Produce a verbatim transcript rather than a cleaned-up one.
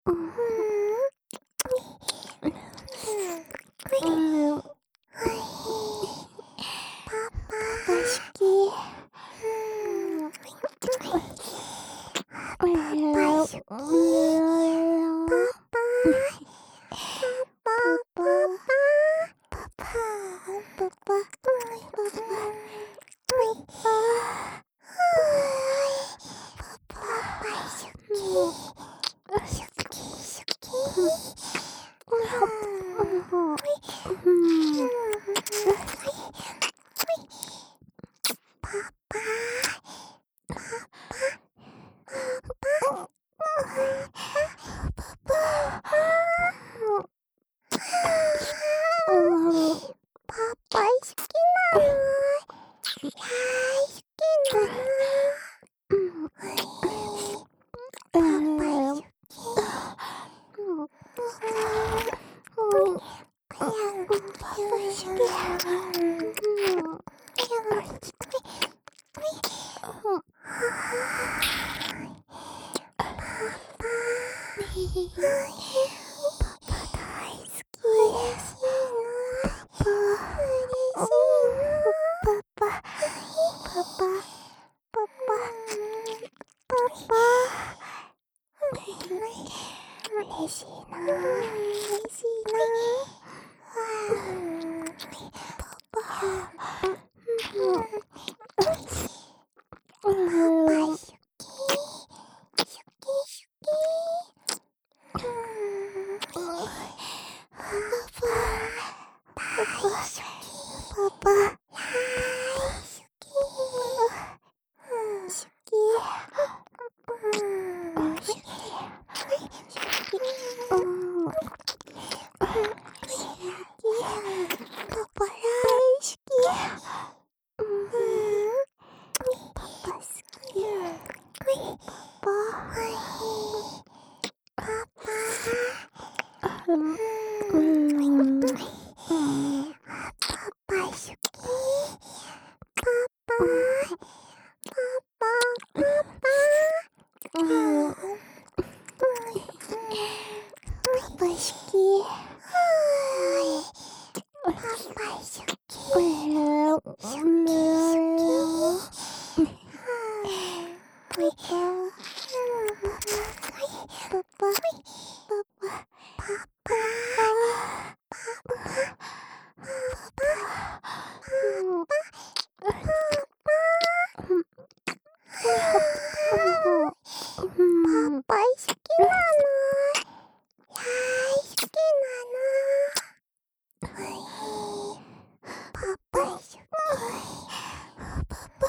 うん。うん。はい。パパ好き。パパ好き。パパ。パパ。パパ。パパ。パパ。パパ好き。好き。好き。うん。パパ。パパ好きなの。大好きなの。パパ好き。パパ嬉しいな。嬉しいな。パパ。パパ好き。好き好き。パパ大好き。パパ大好き。好き。パパ大好き。パパ好き。パパ。パパ。うん。パパ好き。パパ。パパ。うん。パパ好き。パパ好き。好き好き。パパ。パパ。パパ。パパ好きなの。大好きなの。パパ好き。パパ。